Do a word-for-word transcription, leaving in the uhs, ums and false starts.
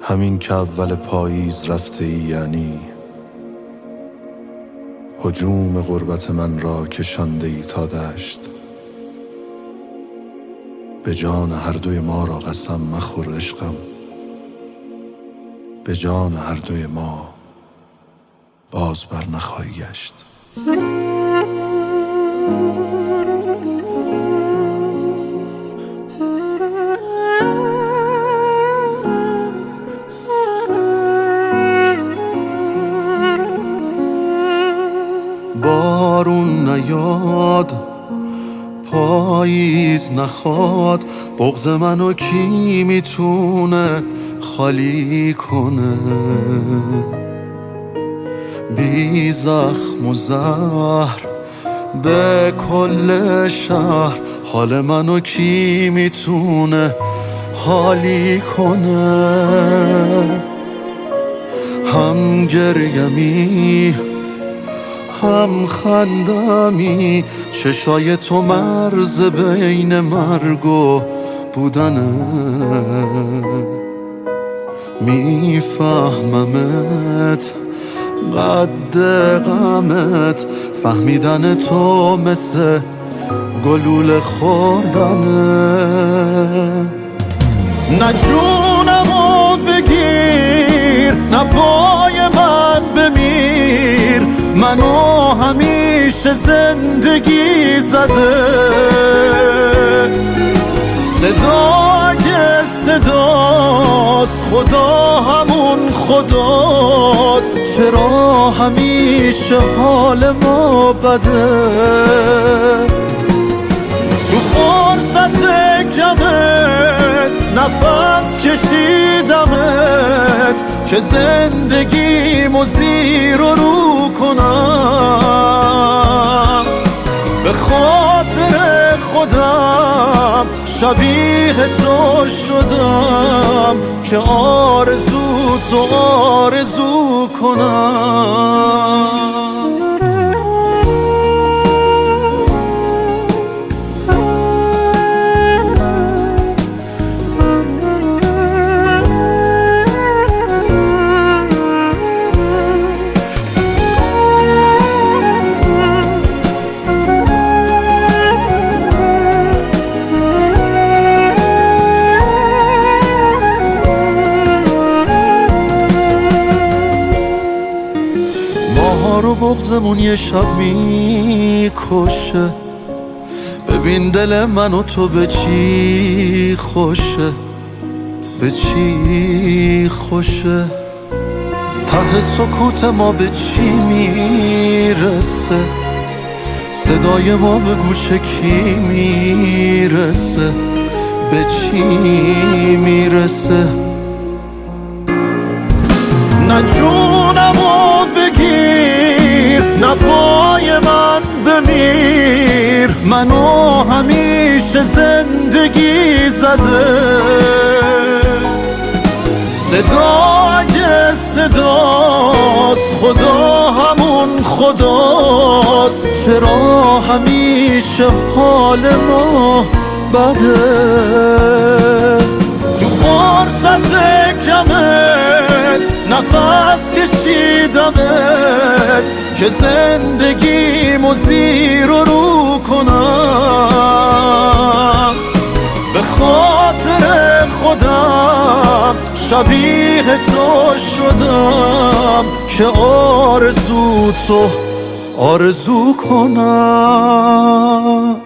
همین که اول پاییز رفته ای، یعنی هجوم غربت من را کشانده ای تا دشت. به جان هر دوی ما را قسم مخور عشقم، به جان هر دوی ما باز بر نخواهی گشت. بارون نیاد، پاییز نخواد، بغض منو کی میتونه خالی کنه؟ بی زخم و زهر به کل شهر، حال منو کی میتونه حالی کنه؟ هم گریمی هم خندمی، چشای تو مرز بین مرگ و بودنه. میفهممت قد غمت، فهمیدن تو مثل گلوله خوردنه. نه جونمو بگیر، نه پای من بمیر، منو همیشه زندگی زده. صدا اگه صداست، خدا همون خداست، چرا همیشه حال ما بده؟ تو فرصت کمت نفس کشیدمت که زندگیمو زیر و رو کنم. به خاطر خودم شبیه تو شدم که آرزو تو آرزو کنم. رو بغضمون یه شب میکشه، ببین دل من و تو به چی خوشه، به چی خوشه. ته سکوت ما به چی میرسه، صدای ما به گوش کی میرسه، به چی میرسه؟ نه جونمو بگیر، نه پای من بمیر، منو همیشه زندگی زده. صدا اگه صداست، خدا همون خداست، چرا همیشه حال ما بده؟ تو فرصت کمت نفس کشیدمت که زندگیمو زیر و رو کنم. به خاطر خودم شبیه تو شدم که آرزو تو آرزو کنم.